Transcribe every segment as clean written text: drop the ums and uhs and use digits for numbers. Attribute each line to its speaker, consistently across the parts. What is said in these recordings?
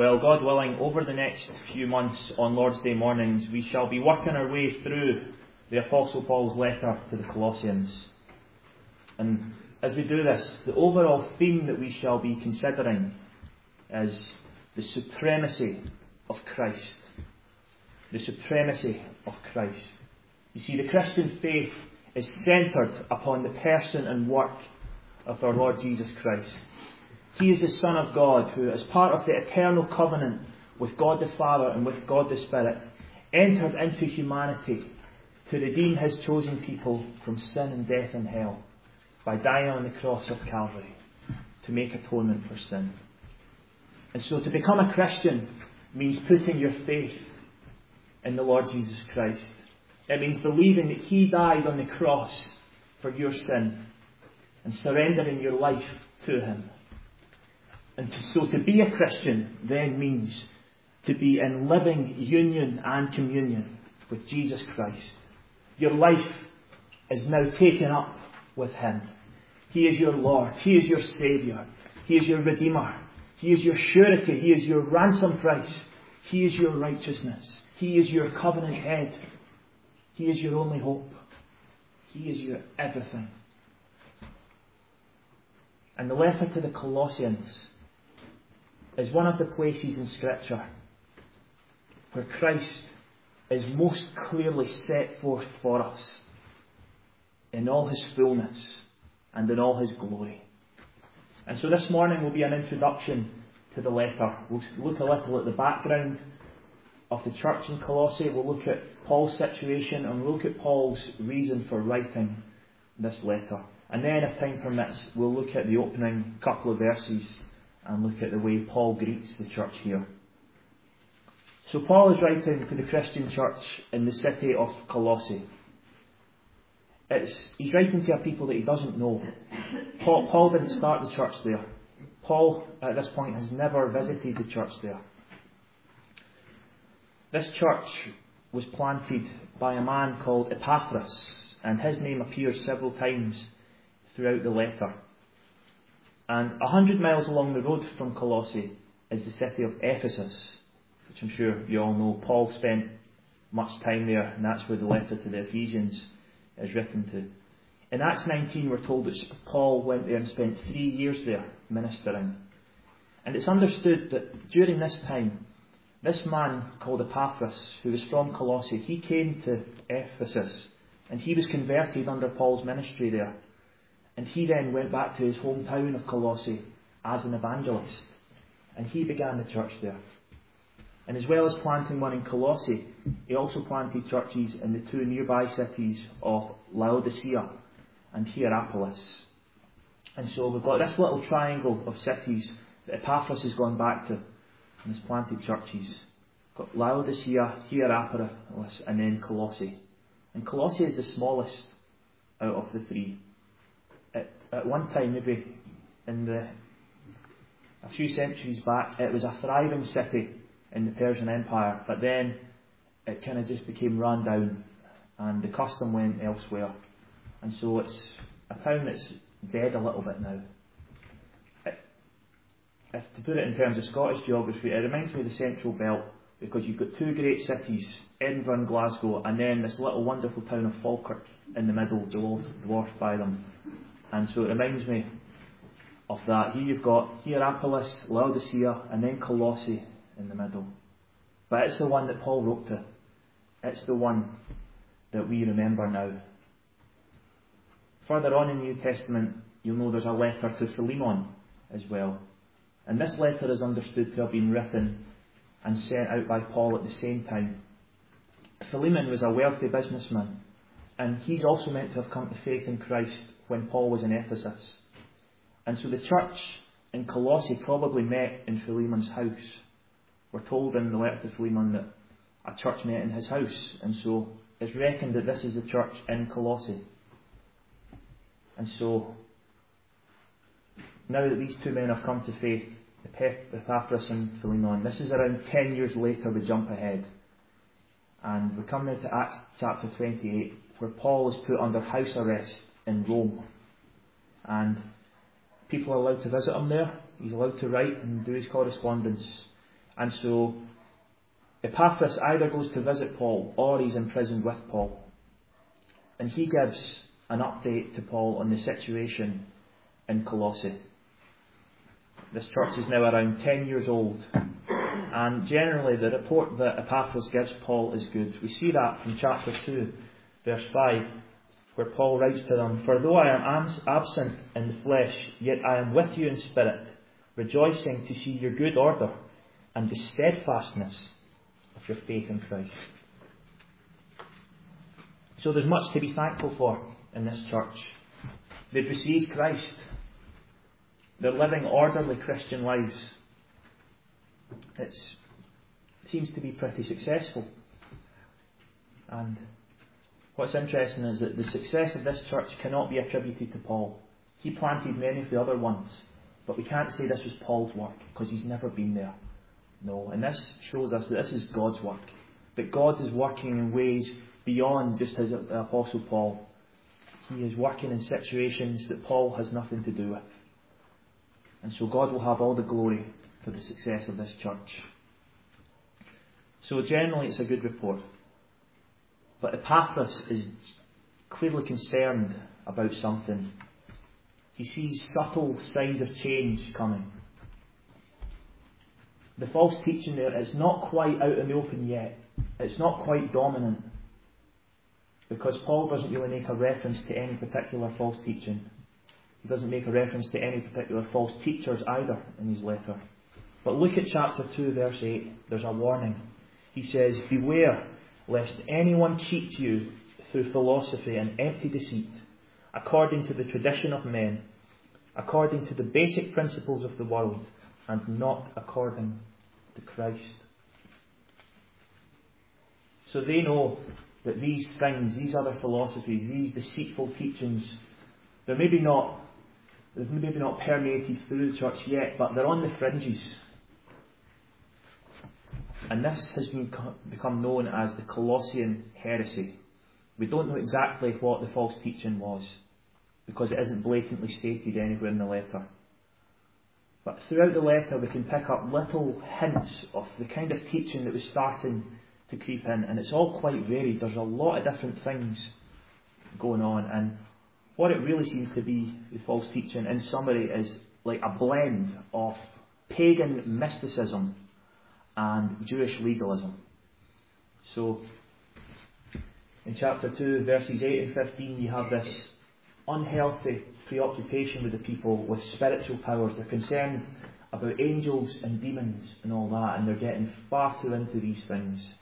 Speaker 1: Well, God willing, over the next few months on Lord's Day mornings, we shall be working our way through the Apostle Paul's letter to the Colossians. And as we do this, the overall theme that we shall be considering is the supremacy of Christ. The supremacy of Christ. You see, the Christian faith is centred upon the person and work of our Lord Jesus Christ. He is the Son of God who, as part of the eternal covenant with God the Father and with God the Spirit, entered into humanity to redeem His chosen people from sin and death and hell by dying on the cross of Calvary to make atonement for sin. And so to become a Christian means putting your faith in the Lord Jesus Christ. It means believing that He died on the cross for your sin and surrendering your life to Him. And so to be a Christian then means to be in living union and communion with Jesus Christ. Your life is now taken up with Him. He is your Lord. He is your Saviour. He is your Redeemer. He is your surety. He is your ransom price. He is your righteousness. He is your covenant head. He is your only hope. He is your everything. And the letter to the Colossians is one of the places in Scripture where Christ is most clearly set forth for us in all His fullness and in all His glory. And so this morning will be an introduction to the letter. We'll look a little at the background of the church in Colossae. We'll look at Paul's situation and we'll look at Paul's reason for writing this letter. And then, if time permits, we'll look at the opening couple of verses and look at the way Paul greets the church here. So Paul is writing to the Christian church in the city of Colossae. He's writing to a people that he doesn't know. Paul didn't start the church there. Paul, at this point, has never visited the church there. This church was planted by a man called Epaphras, and his name appears several times throughout the letter. And 100 miles along the road from Colossae is the city of Ephesus, which I'm sure you all know. Paul spent much time there, and that's where the letter to the Ephesians is written to. In Acts 19 we're told that Paul went there and spent 3 years there ministering. And it's understood that during this time, this man called Epaphras, who was from Colossae, he came to Ephesus and he was converted under Paul's ministry there. And he then went back to his hometown of Colossae as an evangelist. And he began the church there. And as well as planting one in Colossae, he also planted churches in the two nearby cities of Laodicea and Hierapolis. And so we've got this little triangle of cities that Epaphras has gone back to and has planted churches. We've got Laodicea, Hierapolis, and then Colossae. And Colossae is the smallest out of the three. At one time, maybe a few centuries back, it was a thriving city in the Persian Empire, but then it kind of just became run down and the custom went elsewhere. And so it's a town that's dead a little bit now. If to put it in terms of Scottish geography, it reminds me of the Central Belt, because you've got two great cities, Edinburgh and Glasgow, and then this little wonderful town of Falkirk in the middle, dwarfed by them. And so it reminds me of that. Here you've got Hierapolis, Laodicea, and then Colossae in the middle. But it's the one that Paul wrote to. It's the one that we remember now. Further on in the New Testament, you'll know there's a letter to Philemon as well. And this letter is understood to have been written and sent out by Paul at the same time. Philemon was a wealthy businessman, and he's also meant to have come to faith in Christ when Paul was in Ephesus. And so the church in Colossae probably met in Philemon's house. We're told in the letter to Philemon that a church met in his house, and so it's reckoned that this is the church in Colossae. And so now that these two men have come to faith, Epaphras and Philemon, this is around 10 years later. We jump ahead and we come now to Acts chapter 28, where Paul is put under house arrest in Rome, and people are allowed to visit him there. He's allowed to write and do his correspondence. And so Epaphras either goes to visit Paul or he's imprisoned with Paul. And he gives an update to Paul on the situation in Colossae. This church is now around 10 years old. And generally the report that Epaphras gives Paul is good. We see that from chapter 2, verse 5, where Paul writes to them, "For though I am absent in the flesh, yet I am with you in spirit, rejoicing to see your good order and the steadfastness of your faith in Christ." So there's much to be thankful for in this church. They've received Christ. They're living orderly Christian lives. It seems to be pretty successful. And what's interesting is that the success of this church cannot be attributed to Paul. He planted many of the other ones, but we can't say this was Paul's work because he's never been there. No, and this shows us that this is God's work. That God is working in ways beyond just his Apostle Paul. He is working in situations that Paul has nothing to do with. And so God will have all the glory for the success of this church. So generally it's a good report. But Epaphras is clearly concerned about something. He sees subtle signs of change coming. The false teaching there is not quite out in the open yet. It's not quite dominant. Because Paul doesn't really make a reference to any particular false teaching. He doesn't make a reference to any particular false teachers either in his letter. But look at chapter 2, verse 8. There's a warning. He says, "Beware lest anyone cheat you through philosophy and empty deceit, according to the tradition of men, according to the basic principles of the world, and not according to Christ." So they know that these things, these other philosophies, these deceitful teachings, they've maybe not permeated through the church yet, but they're on the fringes. And this has become known as the Colossian heresy. We don't know exactly what the false teaching was, because it isn't blatantly stated anywhere in the letter. But throughout the letter we can pick up little hints of the kind of teaching that was starting to creep in, and it's all quite varied. There's a lot of different things going on, and what it really seems to be, the false teaching, in summary, is like a blend of pagan mysticism and Jewish legalism. So, in chapter 2, verses 8 and 15, you have this unhealthy preoccupation with the people with spiritual powers. They're concerned about angels and demons and all that, and they're getting far too into these things.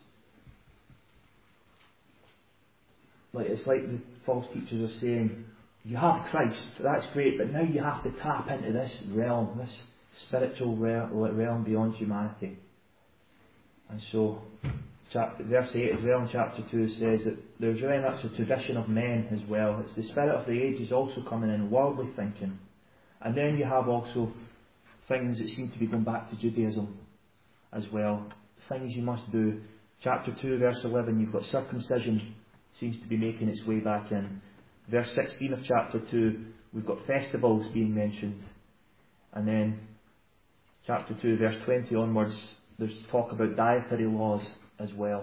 Speaker 1: It's like the false teachers are saying, you have Christ, that's great, but now you have to tap into this realm, this spiritual realm beyond humanity. And so, verse 8 as well in chapter 2 says that there's very much a tradition of men as well. It's the spirit of the ages also coming in, worldly thinking. And then you have also things that seem to be going back to Judaism as well. Things you must do. Chapter 2 verse 11, you've got circumcision seems to be making its way back in. Verse 16 of chapter 2, we've got festivals being mentioned. And then chapter 2 verse 20 onwards, there's talk about dietary laws as well.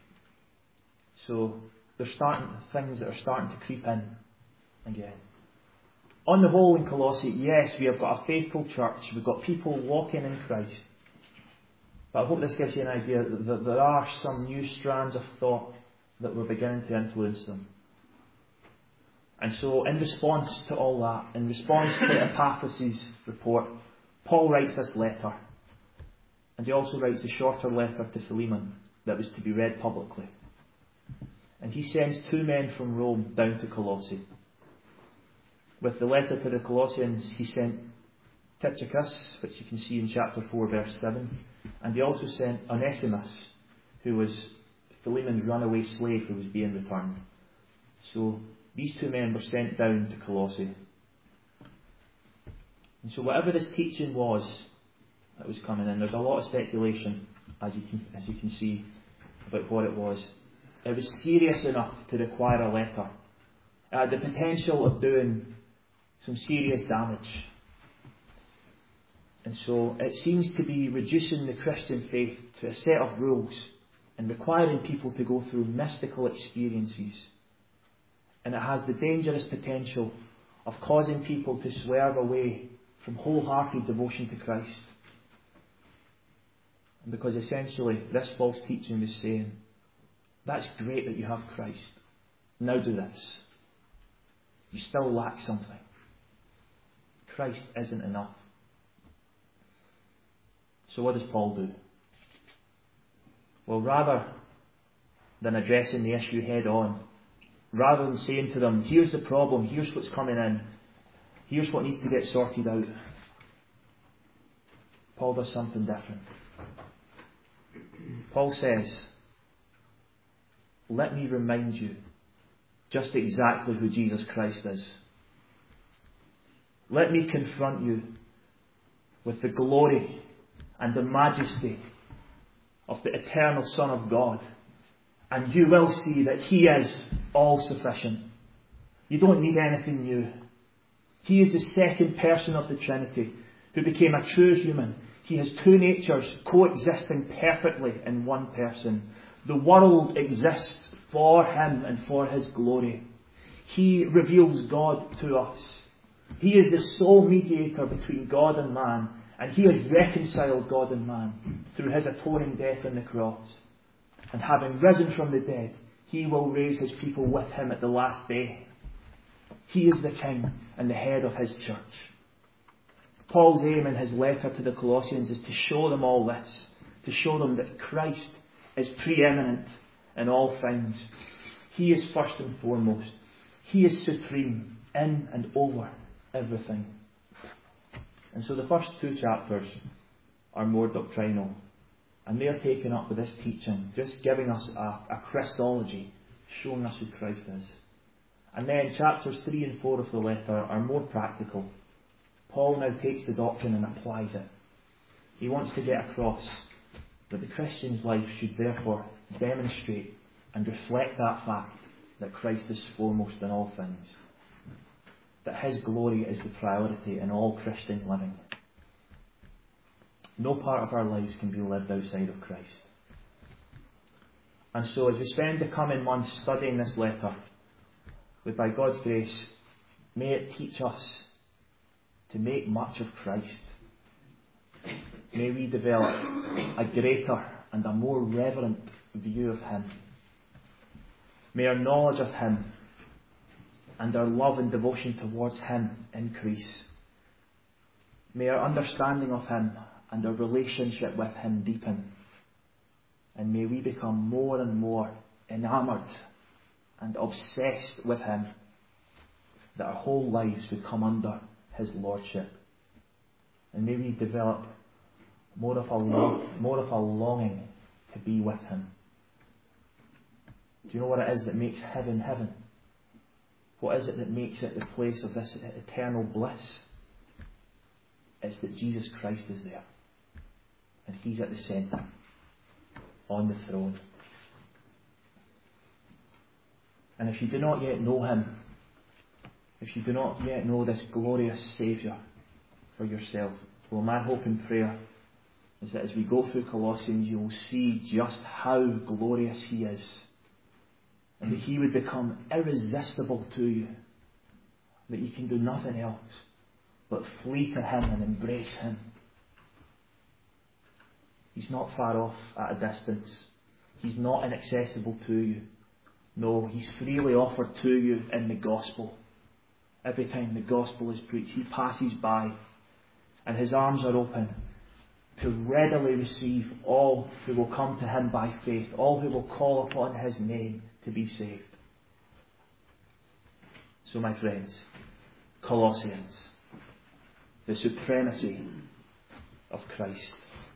Speaker 1: So there's things that are starting to creep in again. On the whole in Colossae, yes, we have got a faithful church. We've got people walking in Christ. But I hope this gives you an idea that there are some new strands of thought that were beginning to influence them. And so in response to all that, in response to Epaphras' report, Paul writes this letter. And he also writes a shorter letter to Philemon that was to be read publicly. And he sends 2 men from Rome down to Colossae. With the letter to the Colossians, he sent Tychicus, which you can see in chapter 4, verse 7. And he also sent Onesimus, who was Philemon's runaway slave who was being returned. So these 2 men were sent down to Colossae. And so whatever this teaching was that was coming in, there's a lot of speculation, as you can see, about what it was. It was serious enough to require a letter. It had the potential of doing some serious damage. And so it seems to be reducing the Christian faith to a set of rules and requiring people to go through mystical experiences. And it has the dangerous potential of causing people to swerve away from wholehearted devotion to Christ. And because essentially this false teaching is saying, that's great that you have Christ. Now do this. You still lack something. Christ isn't enough. So what does Paul do? Well, rather than addressing the issue head on, rather than saying to them, here's the problem, here's what's coming in, here's what needs to get sorted out, Paul does something different. Paul says, let me remind you just exactly who Jesus Christ is. Let me confront you with the glory and the majesty of the eternal Son of God, and you will see that He is all sufficient. You don't need anything new. He is the second person of the Trinity who became a true human. He has two natures coexisting perfectly in one person. The world exists for Him and for His glory. He reveals God to us. He is the sole mediator between God and man, and He has reconciled God and man through His atoning death on the cross. And having risen from the dead, He will raise His people with Him at the last day. He is the King and the head of His church. Paul's aim in his letter to the Colossians is to show them all this, to show them that Christ is preeminent in all things. He is first and foremost. He is supreme in and over everything. And so the first two chapters are more doctrinal, and they are taken up with this teaching, just giving us a Christology, showing us who Christ is. And then chapters 3 and 4 of the letter are more practical. Paul now takes the doctrine and applies it. He wants to get across that the Christian's life should therefore demonstrate and reflect that fact that Christ is foremost in all things, that His glory is the priority in all Christian living. No part of our lives can be lived outside of Christ. And so as we spend the coming months studying this letter, with by God's grace, may it teach us to make much of Christ. May we develop a greater and a more reverent view of Him. May our knowledge of Him and our love and devotion towards Him increase. May our understanding of Him and our relationship with Him deepen. And may we become more and more enamoured and obsessed with Him, that our whole lives would come under His lordship. And may we develop more of a longing to be with Him. Do you know what it is that makes heaven heaven? What is it that makes it the place of this eternal bliss? It's that Jesus Christ is there. And He's at the centre, on the throne. And if you do not yet know Him, if you do not yet know this glorious Saviour for yourself, well, my hope and prayer is that as we go through Colossians, you will see just how glorious He is, and that He would become irresistible to you, that you can do nothing else but flee to Him and embrace Him. He's not far off at a distance. He's not inaccessible to you. No, He's freely offered to you in the gospel. Every time the gospel is preached, He passes by, and His arms are open to readily receive all who will come to Him by faith, all who will call upon His name to be saved. So, my friends, Colossians, the supremacy of Christ.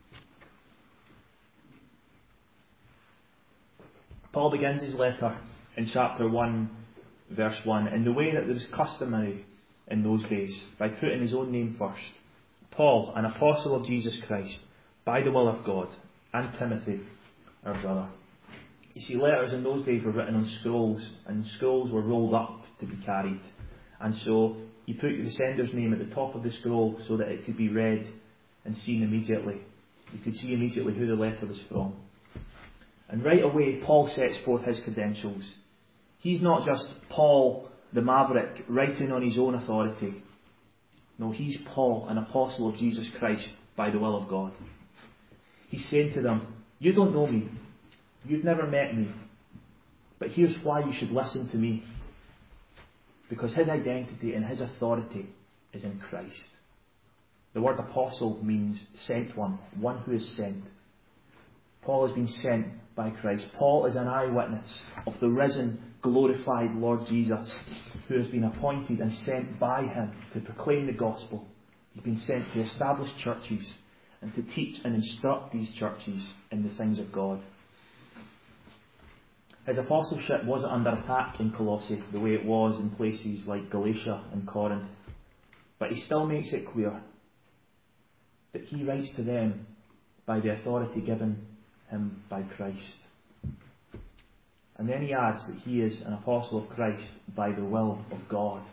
Speaker 1: Paul begins his letter in chapter 1, verse 1, in the way that was customary in those days, by putting his own name first. Paul, an apostle of Jesus Christ, by the will of God, and Timothy, our brother. You see, letters in those days were written on scrolls, and scrolls were rolled up to be carried. And so you put the sender's name at the top of the scroll so that it could be read and seen immediately. You could see immediately who the letter was from. And right away, Paul sets forth his credentials. He's not just Paul the maverick writing on his own authority. No, he's Paul, an apostle of Jesus Christ by the will of God. He's saying to them, you don't know me. You've never met me. But here's why you should listen to me. Because his identity and his authority is in Christ. The word apostle means sent one who is sent. Paul has been sent by Christ. Paul is an eyewitness of the risen, glorified Lord Jesus, who has been appointed and sent by him to proclaim the gospel. He's been sent to establish churches and to teach and instruct these churches in the things of God. His apostleship wasn't under attack in Colossae the way it was in places like Galatia and Corinth, but he still makes it clear that he writes to them by the authority given him by Christ. And then he adds that he is an apostle of Christ by the will of God.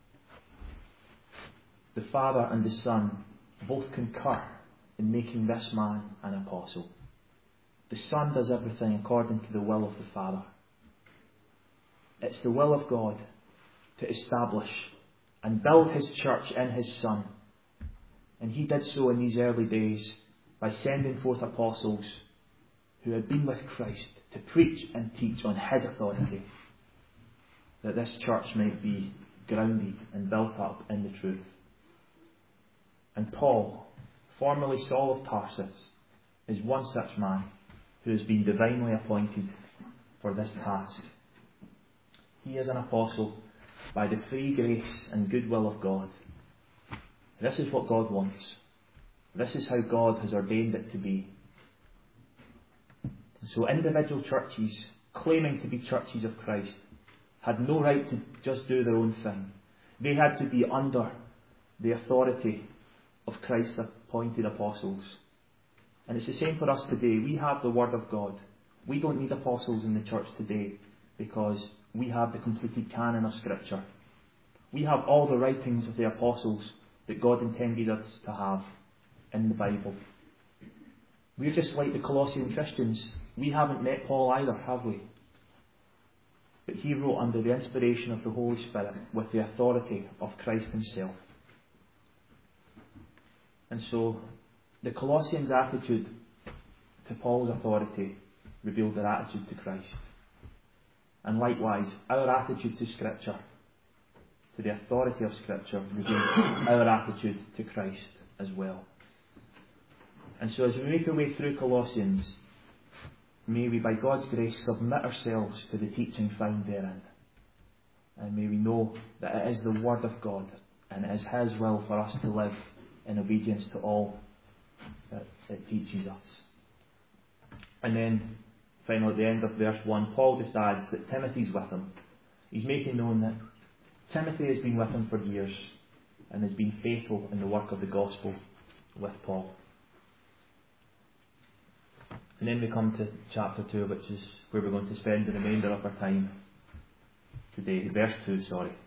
Speaker 1: The Father and the Son both concur in making this man an apostle. The Son does everything according to the will of the Father. It's the will of God to establish and build his church in his Son. And he did so in these early days by sending forth apostles who had been with Christ to preach and teach on his authority, that this church might be grounded and built up in the truth. And Paul, formerly Saul of Tarsus, is one such man who has been divinely appointed for this task. He is an apostle by the free grace and goodwill of God. This is what God wants. This is how God has ordained it to be. So individual churches, claiming to be churches of Christ, had no right to just do their own thing. They had to be under the authority of Christ's appointed apostles. And it's the same for us today. We have the Word of God. We don't need apostles in the church today because we have the completed canon of Scripture. We have all the writings of the apostles that God intended us to have in the Bible. We're just like the Colossian Christians. We haven't met Paul either, have we? But he wrote under the inspiration of the Holy Spirit with the authority of Christ himself. And so, the Colossians' attitude to Paul's authority revealed their attitude to Christ. And likewise, our attitude to Scripture, to the authority of Scripture, reveals our attitude to Christ as well. And so as we make our way through Colossians, may we by God's grace submit ourselves to the teaching found therein. And may we know that it is the Word of God and it is His will for us to live in obedience to all that it teaches us. And then, finally at the end of verse 1, Paul just adds that Timothy's with him. He's making known that Timothy has been with him for years and has been faithful in the work of the gospel with Paul. And then we come to chapter 2, which is where we're going to spend the remainder of our time today. Verse 2,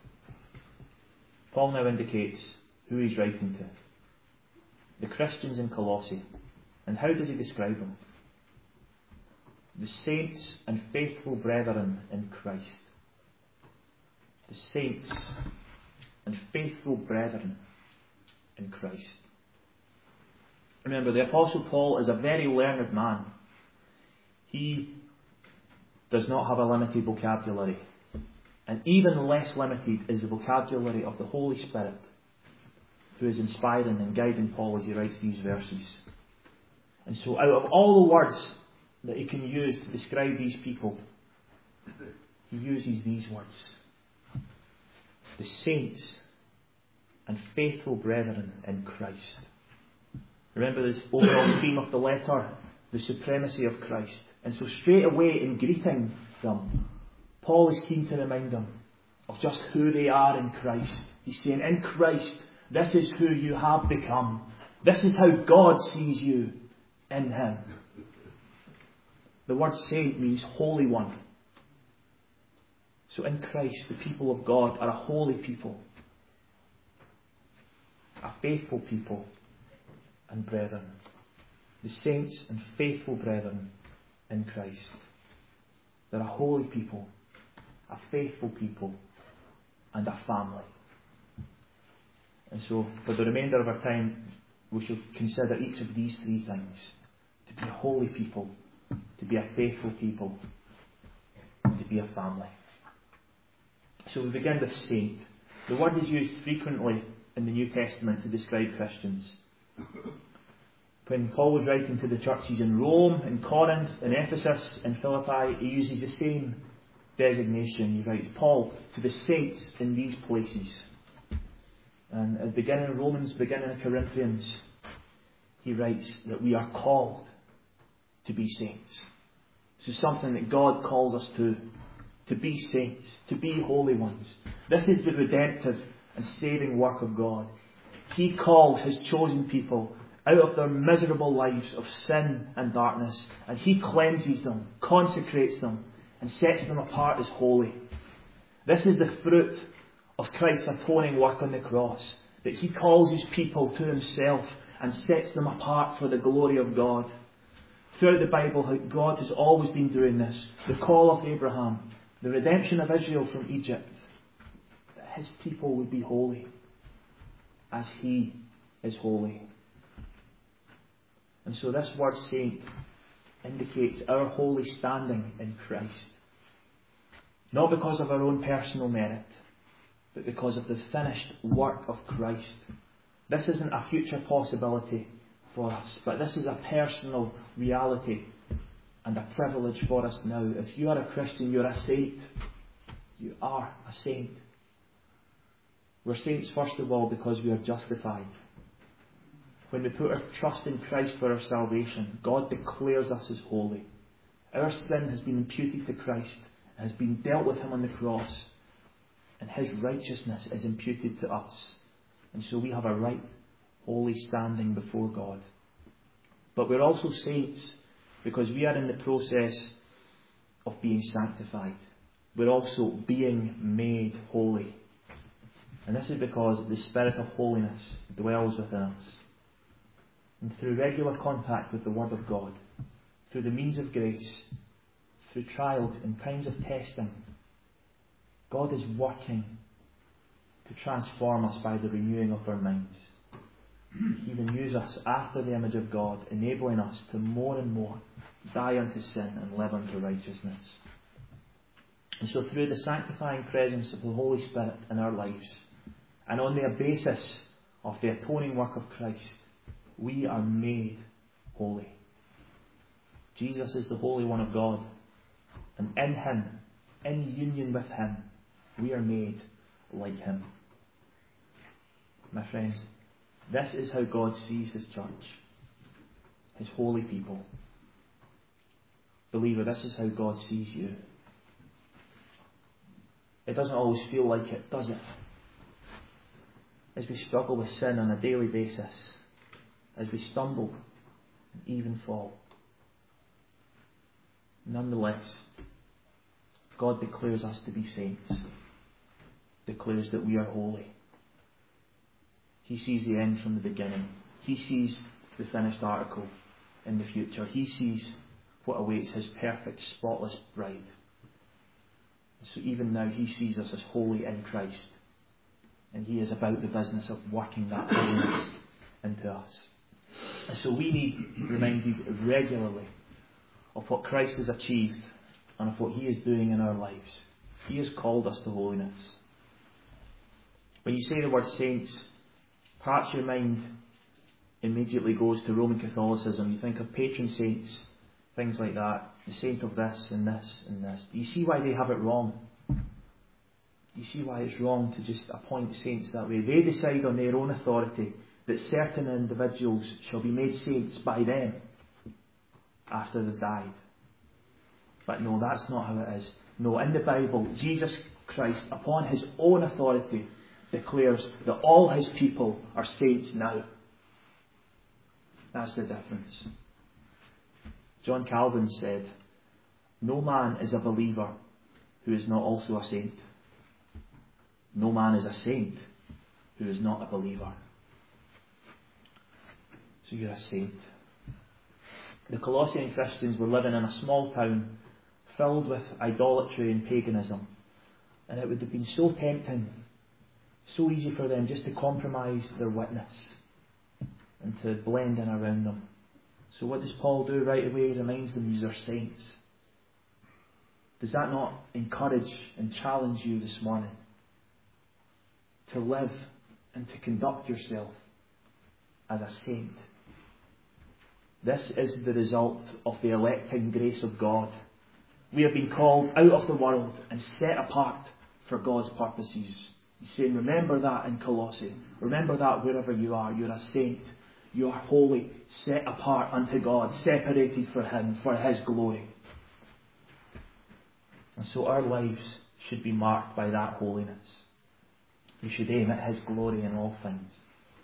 Speaker 1: Paul now indicates who he's writing to. The Christians in Colossae. And how does he describe them? The saints and faithful brethren in Christ. The saints and faithful brethren in Christ. Remember, the Apostle Paul is a very learned man. He does not have a limited vocabulary. And even less limited is the vocabulary of the Holy Spirit, who is inspiring and guiding Paul as he writes these verses. And so out of all the words that he can use to describe these people, he uses these words. The saints and faithful brethren in Christ. Remember this overall theme of the letter, the supremacy of Christ. And so straight away in greeting them, Paul is keen to remind them of just who they are in Christ. He's saying, in Christ, this is who you have become. This is how God sees you in Him. The word saint means holy one. So in Christ, the people of God are a holy people, a faithful people, and brethren. The saints and faithful brethren in Christ. They're a holy people, a faithful people, and a family. And so, for the remainder of our time, we shall consider each of these three things. To be a holy people, to be a faithful people, and to be a family. So we begin with saint. The word is used frequently in the New Testament to describe Christians. When Paul was writing to the churches in Rome, in Corinth, in Ephesus, in Philippi, he uses the same designation. He writes, Paul, to the saints in these places. And at the beginning of Romans, beginning of Corinthians, he writes that we are called to be saints. This is something that God calls us to be saints, to be holy ones. This is the redemptive and saving work of God. He calls His chosen people out of their miserable lives of sin and darkness, and He cleanses them, consecrates them, and sets them apart as holy. This is the fruit of Christ's atoning work on the cross, that He calls His people to Himself and sets them apart for the glory of God. Throughout the Bible, God has always been doing this. The call of Abraham, the redemption of Israel from Egypt, that His people would be holy as He is holy. And so this word saint indicates our holy standing in Christ. Not because of our own personal merit, but because of the finished work of Christ. This isn't a future possibility for us, but this is a personal reality and a privilege for us now. If you are a Christian, you're a saint. You are a saint. We're saints first of all because we are justified. When we put our trust in Christ for our salvation, God declares us as holy. Our sin has been imputed to Christ, has been dealt with Him on the cross, and His righteousness is imputed to us. And so we have a right, holy standing before God. But we're also saints because we are in the process of being sanctified. We're also being made holy. And this is because the Spirit of holiness dwells within us. And through regular contact with the Word of God, through the means of grace, through trials and times of testing, God is working to transform us by the renewing of our minds. He renews us after the image of God, enabling us to more and more die unto sin and live unto righteousness. And so through the sanctifying presence of the Holy Spirit in our lives, and on the basis of the atoning work of Christ, we are made holy. Jesus is the Holy One of God, and in Him, in union with Him, we are made like Him. My friends, this is how God sees His church, His holy people. Believer, this is how God sees you. It doesn't always feel like it, does it? As we struggle with sin on a daily basis, as we stumble and even fall. Nonetheless, God declares us to be saints, declares that we are holy. He sees the end from the beginning. He sees the finished article in the future. He sees what awaits His perfect, spotless bride. So even now He sees us as holy in Christ. And He is about the business of working that holiness into us. And so we need reminded regularly of what Christ has achieved and of what He is doing in our lives. He has called us to holiness. When you say the word saints, perhaps your mind immediately goes to Roman Catholicism. You think of patron saints, things like that. The saint of this and this and this. Do you see why they have it wrong? Do you see why it's wrong to just appoint saints that way? They decide on their own authority that certain individuals shall be made saints by them after they've died. But no, that's not how it is. No, in the Bible, Jesus Christ, upon His own authority, declares that all His people are saints now. That's the difference. John Calvin said, "No man is a believer who is not also a saint. No man is a saint who is not a believer." So you're a saint. The Colossian Christians were living in a small town filled with idolatry and paganism. And it would have been so tempting, so easy for them just to compromise their witness and to blend in around them. So what does Paul do right away? He reminds them these are saints. Does that not encourage and challenge you this morning to live and to conduct yourself as a saint? This is the result of the electing grace of God. We have been called out of the world and set apart for God's purposes. He's saying, remember that in Colossae. Remember that wherever you are. You're a saint. You are holy, set apart unto God, separated for Him, for His glory. And so our lives should be marked by that holiness. We should aim at His glory in all things.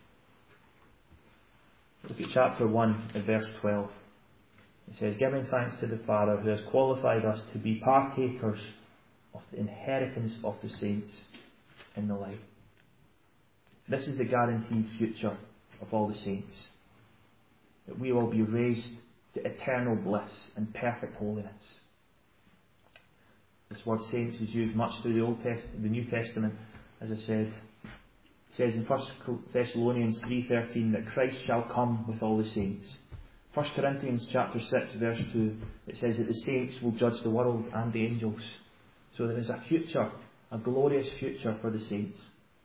Speaker 1: Look at chapter 1 and verse 12. It says, giving thanks to the Father who has qualified us to be partakers of the inheritance of the saints in the light. This is the guaranteed future of all the saints. That we will be raised to eternal bliss and perfect holiness. This word saints is used much through the New Testament, as I said. It says in 1 Thessalonians 3:13 that Christ shall come with all the saints. 1 Corinthians chapter 6 verse 2, it says that the saints will judge the world and the angels. So there is a future, a glorious future for the saints.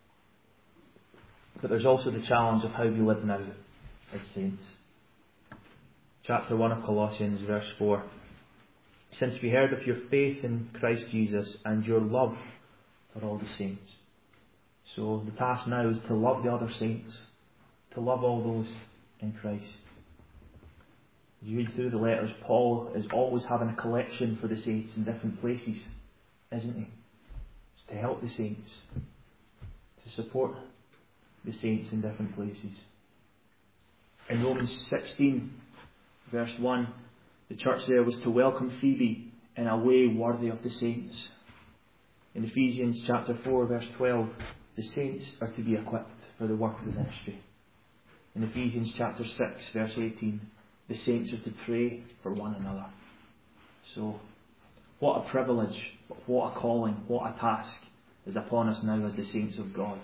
Speaker 1: But there's also the challenge of how we live now as saints. Chapter 1 of Colossians verse 4. Since we heard of your faith in Christ Jesus and your love for all the saints. So the task now is to love the other saints, to love all those in Christ. As you read through the letters, Paul is always having a collection for the saints in different places, isn't he? It's to help the saints, to support the saints in different places. In Romans 16, verse 1, the church there was to welcome Phoebe in a way worthy of the saints. In Ephesians chapter 4, verse 12, the saints are to be equipped for the work of the ministry. In Ephesians chapter 6, verse 18, the saints are to pray for one another. So, what a privilege, what a calling, what a task is upon us now as the saints of God.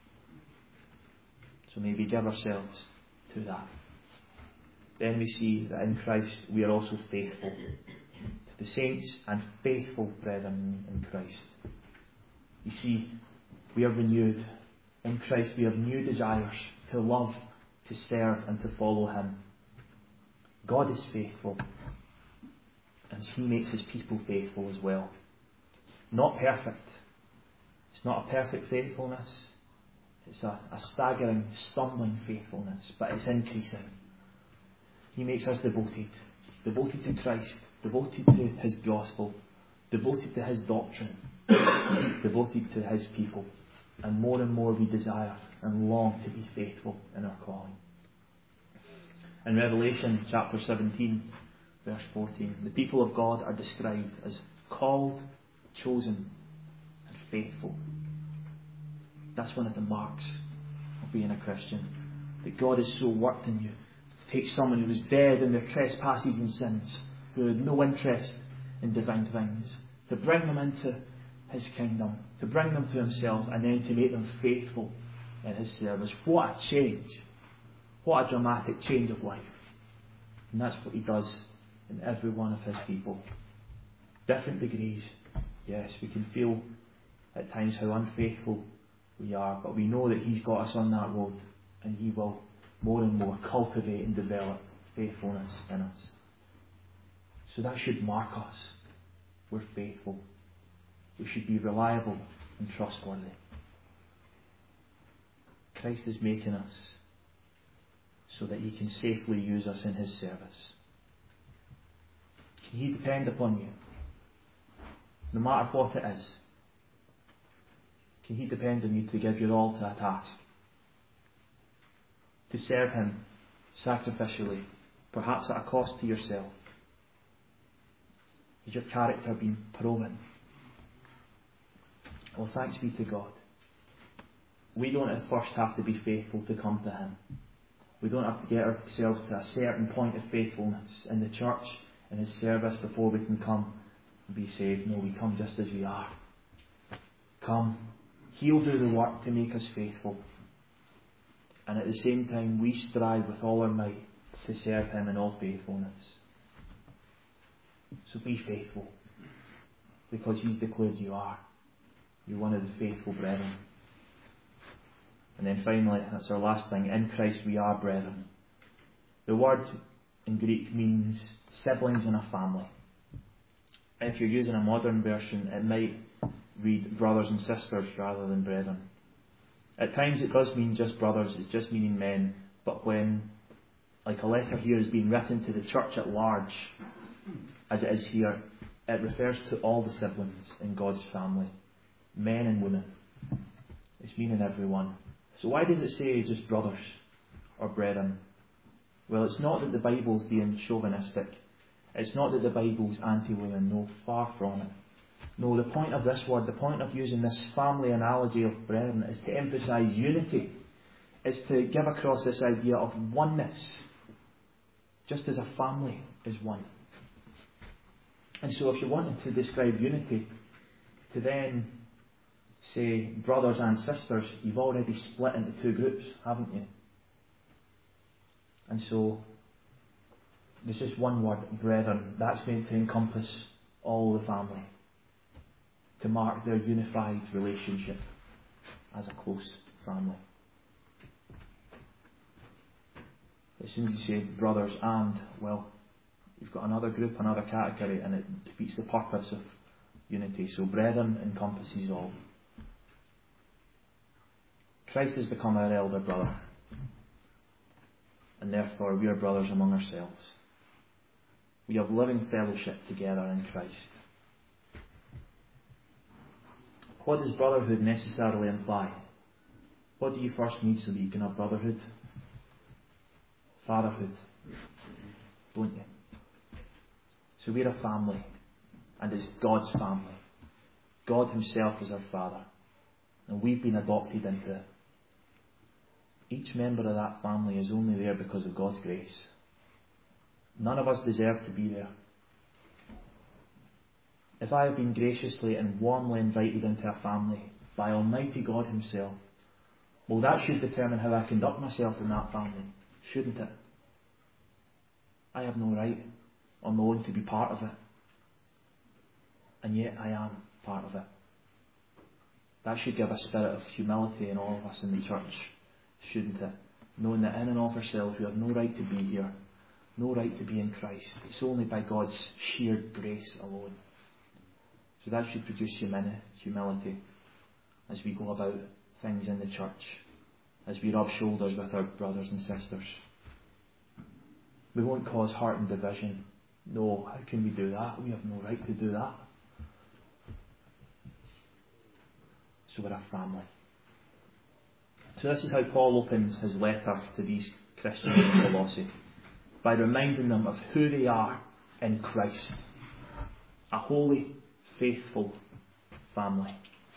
Speaker 1: So may we give ourselves to that. Then we see that in Christ we are also faithful to the saints and faithful brethren in Christ. You see, we are renewed. In Christ we have new desires to love, to serve and to follow Him. God is faithful, and He makes His people faithful as well. Not perfect. It's not a perfect faithfulness. It's a staggering, stumbling faithfulness, but it's increasing. He makes us devoted to Christ, devoted to His gospel, devoted to His doctrine, devoted to His people. And more we desire and long to be faithful in our calling. In Revelation chapter 17, verse 14, the people of God are described as called, chosen, and faithful. That's one of the marks of being a Christian. That God has so worked in you. Take someone who was dead in their trespasses and sins, who had no interest in divine things, to bring them into His kingdom, to bring them to Himself, and then to make them faithful in His service. What a change. What a dramatic change of life. And that's what He does in every one of His people. Different degrees. Yes, we can feel at times how unfaithful we are, but we know that He's got us on that road, and He will more and more cultivate and develop faithfulness in us. So that should mark us. We're faithful. We should be reliable and trustworthy. Christ is making us so that He can safely use us in His service. Can He depend upon you? No matter what it is. Can He depend on you to give your all to a task? To serve Him sacrificially, perhaps at a cost to yourself? Has your character been proven? Well, thanks be to God. We don't at first have to be faithful to come to Him. We don't have to get ourselves to a certain point of faithfulness in the church and His service before we can come and be saved. No, we come just as we are. Come. He'll do the work to make us faithful. And at the same time, we strive with all our might to serve Him in all faithfulness. So be faithful, because He's declared you are. You're one of the faithful brethren. And then finally, that's our last thing, in Christ we are brethren. The word in Greek means siblings in a family. If you're using a modern version, it might read brothers and sisters rather than brethren. At times it does mean just brothers, it's just meaning men, but when, like a letter here is being written to the church at large, as it is here, it refers to all the siblings in God's family, men and women. It's meaning everyone. So why does it say just brothers or brethren? Well, it's not that the Bible's being chauvinistic. It's not that the Bible's anti-women. No, far from it. No, the point of this word, the point of using this family analogy of brethren is to emphasise unity. It's to give across this idea of oneness, just as a family is one. And so if you wanted to describe unity, to then say brothers and sisters, you've already split into two groups, haven't you? And so there's just one word, brethren. That's meant to encompass all the family, to mark their unified relationship as a close family. As soon as you say brothers and, well, you've got another group, another category, and it defeats the purpose of unity. So brethren encompasses all. Christ has become our elder brother, and therefore we are brothers among ourselves. We have living fellowship together in Christ. What does brotherhood necessarily imply? What do you first need so that you can have brotherhood? Fatherhood, don't you? So we're a family, and it's God's family. God Himself is our Father, and we've been adopted into it. Each member of that family is only there because of God's grace. None of us deserve to be there. If I have been graciously and warmly invited into a family by Almighty God Himself, well, that should determine how I conduct myself in that family, shouldn't it? I have no right on my own to be part of it, and yet I am part of it. That should give a spirit of humility in all of us in the church, shouldn't it? Knowing that in and of ourselves we have no right to be here, no right to be in Christ. It's only by God's sheer grace alone. So that should produce humility as we go about things in the church, as we rub shoulders with our brothers and sisters. We won't cause hurt and division. No, how can we do that? We have no right to do that. So we're a family. So this is how Paul opens his letter to these Christians in Colossae, by reminding them of who they are in Christ. A holy, faithful family.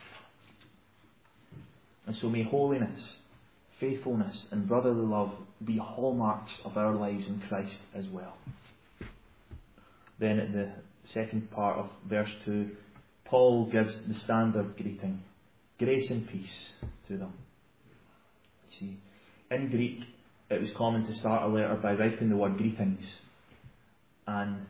Speaker 1: And so may holiness, faithfulness and brotherly love be hallmarks of our lives in Christ as well. Then at the second part of verse 2, Paul gives the standard greeting. Grace and peace to them. See, in Greek it was common to start a letter by writing the word greetings. And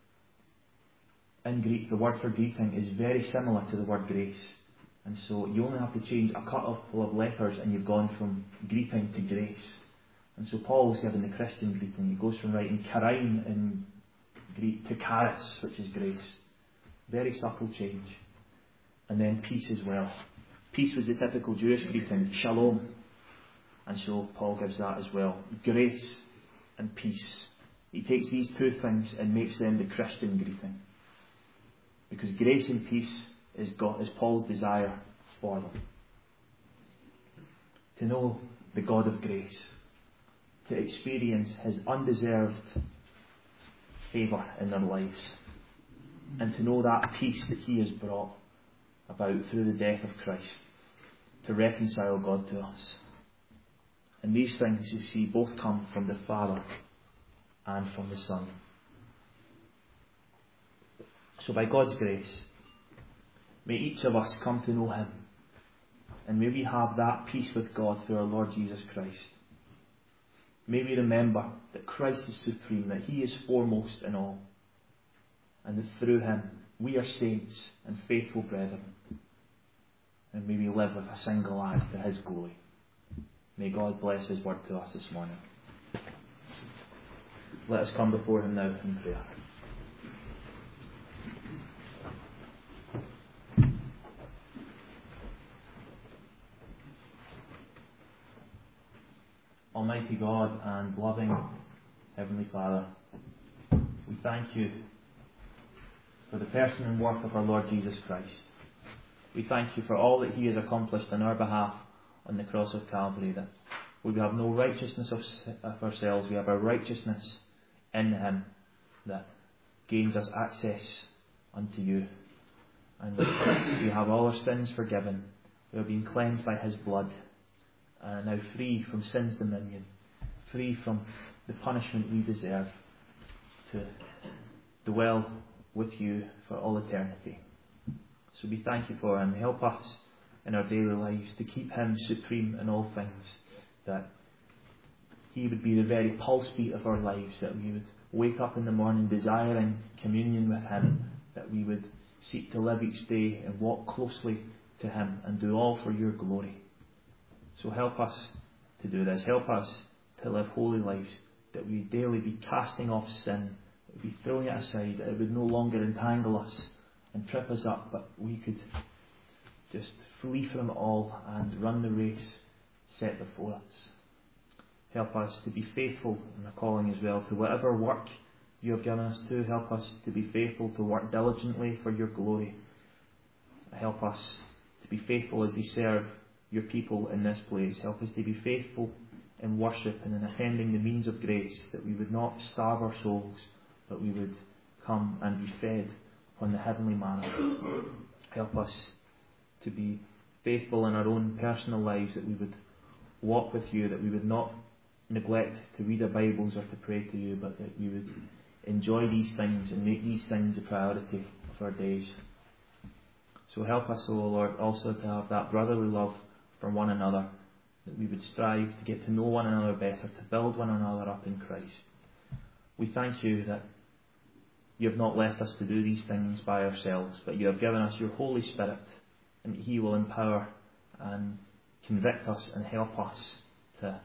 Speaker 1: in Greek the word for greeting is very similar to the word grace. And so you only have to change a couple of letters and you've gone from greeting to grace. And so Paul's given the Christian greeting. He goes from writing charein in Greek to charis, which is grace. Very subtle change. And then peace as well. Peace was the typical Jewish greeting, shalom. And so Paul gives that as well. Grace and peace. He takes these two things and makes them the Christian greeting. Because grace and peace is Paul's desire for them. To know the God of grace. To experience His undeserved favour in their lives. And to know that peace that He has brought about through the death of Christ. To reconcile God to us. And these things, you see, both come from the Father and from the Son. So by God's grace, may each of us come to know Him. And may we have that peace with God through our Lord Jesus Christ. May we remember that Christ is supreme, that He is foremost in all. And that through Him, we are saints and faithful brethren. And may we live with a single eye to His glory. May God bless His word to us this morning. Let us come before Him now in prayer. Almighty God and loving Heavenly Father, we thank You for the person and work of our Lord Jesus Christ. We thank You for all that He has accomplished on our behalf on the cross of Calvary, that we have no righteousness of ourselves, we have our righteousness in Him that gains us access unto You. And we have all our sins forgiven. We have been cleansed by His blood, and are now free from sin's dominion, free from the punishment we deserve, to dwell with You for all eternity. So we thank You for Him. Help us in our daily lives to keep Him supreme in all things, that He would be the very pulse beat of our lives, that we would wake up in the morning desiring communion with Him, that we would seek to live each day and walk closely to Him and do all for Your glory. So help us to do this. Help us to live holy lives, that we would daily be casting off sin, that we would be throwing it aside, that it would no longer entangle us and trip us up, but we could just flee from it all and run the race set before us. Help us to be faithful in our calling as well to whatever work You have given us to. Help us to be faithful to work diligently for Your glory. Help us to be faithful as we serve Your people in this place. Help us to be faithful in worship and in attending the means of grace, that we would not starve our souls, but we would come and be fed on the heavenly manna. Help us to be faithful in our own personal lives, that we would walk with You, that we would not neglect to read our Bibles or to pray to You, but that we would enjoy these things and make these things a priority of our days. So help us, O Lord, also to have that brotherly love for one another, that we would strive to get to know one another better, to build one another up in Christ. We thank You that You have not left us to do these things by ourselves, but You have given us Your Holy Spirit, and He will empower and convict us and help us to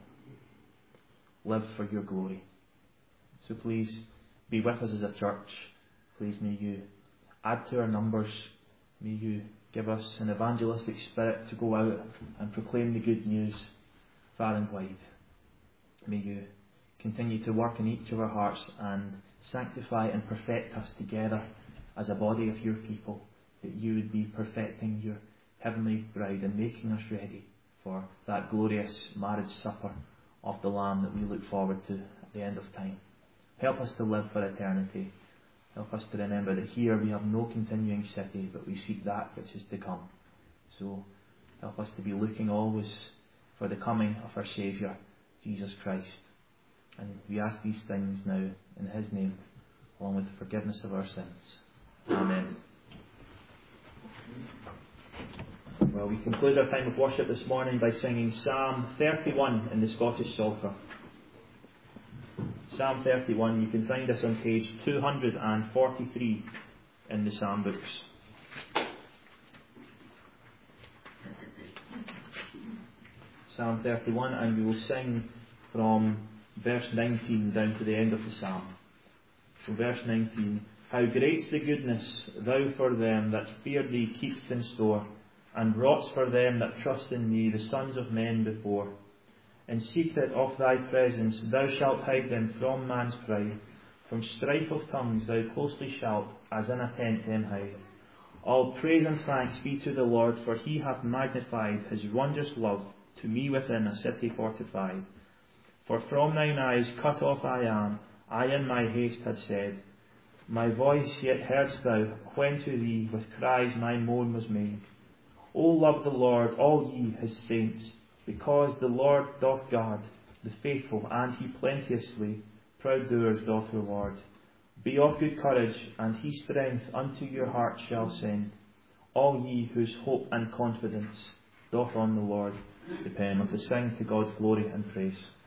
Speaker 1: live for Your glory. So please be with us as a church. Please may You add to our numbers. May You give us an evangelistic spirit to go out and proclaim the good news far and wide. May You continue to work in each of our hearts and sanctify and perfect us together as a body of Your people, that You would be perfecting Your heavenly bride and making us ready for that glorious marriage supper of the Lamb that we look forward to at the end of time. Help us to live for eternity. Help us to remember that here we have no continuing city, but we seek that which is to come. So help us to be looking always for the coming of our Saviour, Jesus Christ. And we ask these things now in His name, along with the forgiveness of our sins. Amen. Well, we conclude our time of worship this morning by singing Psalm 31 in the Scottish Psalter. Psalm 31, you can find this on page 243 in the Psalm books. Psalm 31, and we will sing from verse 19 down to the end of the Psalm. So verse 19, How great's the goodness Thou for them that fear Thee keep'st in store, and wroughts for them that trust in Thee, the sons of men before. In secret of Thy presence Thou shalt hide them from man's pride. From strife of tongues Thou closely shalt, as in a tent them hide. All praise and thanks be to the Lord, for He hath magnified His wondrous love to me within a city fortified. For from Thine eyes cut off I am, I in my haste had said, My voice yet heardst Thou, when to Thee with cries my moan was made. O love the Lord, all ye His saints, Because the Lord doth guard the faithful, and he plenteously proud doers doth reward. Be of good courage, and he strength unto your heart shall send. All ye whose hope and confidence doth on the Lord depend. Let us sing to God's glory and praise.